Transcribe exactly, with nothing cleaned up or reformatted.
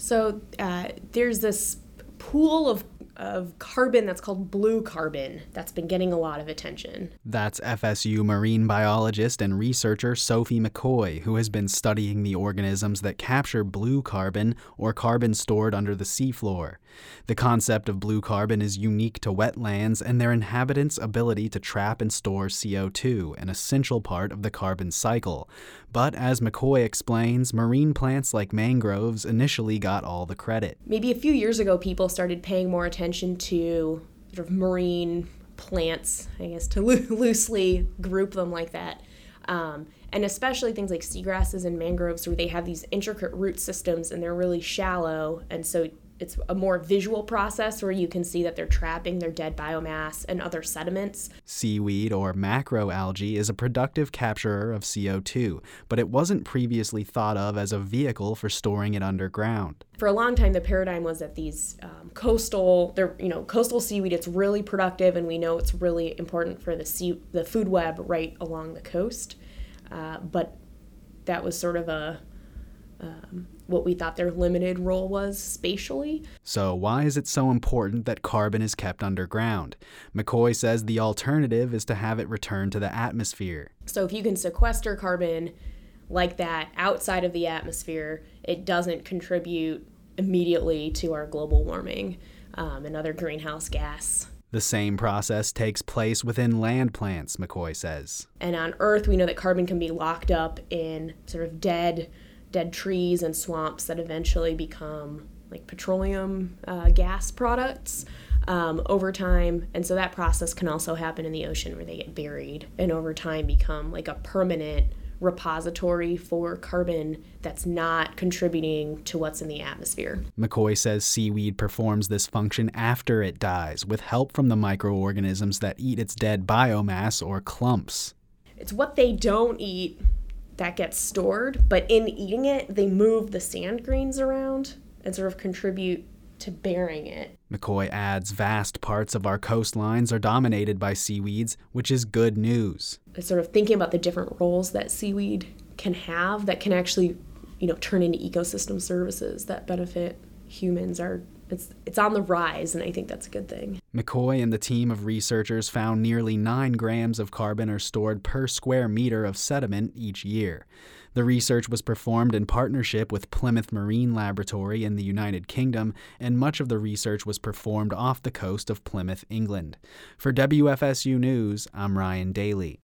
So uh, there's this pool of of carbon that's called blue carbon that's been getting a lot of attention. That's F S U marine biologist and researcher Sophie McCoy, who has been studying the organisms that capture blue carbon, or carbon stored under the seafloor. The concept of blue carbon is unique to wetlands and their inhabitants' ability to trap and store C O two, an essential part of the carbon cycle. But as McCoy explains, marine plants like mangroves initially got all the credit. Maybe a few years ago, people started paying more attention to sort of marine plants, I guess, to loo- loosely group them like that. Um, and especially things like seagrasses and mangroves, where they have these intricate root systems and they're really shallow. And so it's a more visual process where you can see that they're trapping their dead biomass and other sediments. Seaweed, or macroalgae, is a productive capturer of C O two, but it wasn't previously thought of as a vehicle for storing it underground. For a long time, the paradigm was that these um, coastal, they're, you know, coastal seaweed, it's really productive, and we know it's really important for the sea, the food web right along the coast. Uh, but that was sort of a um, what we thought their limited role was spatially. So why is it so important that carbon is kept underground? McCoy says the alternative is to have it return to the atmosphere. So if you can sequester carbon like that outside of the atmosphere, it doesn't contribute immediately to our global warming um, and other greenhouse gas. The same process takes place within land plants, McCoy says. And on Earth, we know that carbon can be locked up in sort of dead dead trees and swamps that eventually become like petroleum uh, gas products um, over time. And so that process can also happen in the ocean, where they get buried and over time become like a permanent repository for carbon that's not contributing to what's in the atmosphere. McCoy says seaweed performs this function after it dies, with help from the microorganisms that eat its dead biomass, or clumps. It's what they don't eat that gets stored, but in eating it, they move the sand grains around and sort of contribute to bearing it. McCoy adds vast parts of our coastlines are dominated by seaweeds, which is good news. Sort of thinking about the different roles that seaweed can have that can actually, you know, turn into ecosystem services that benefit humans are It's it's on the rise, and I think that's a good thing. McCoy and the team of researchers found nearly nine grams of carbon are stored per square meter of sediment each year. The research was performed in partnership with Plymouth Marine Laboratory in the United Kingdom, and much of the research was performed off the coast of Plymouth, England. For W F S U News, I'm Ryan Daly.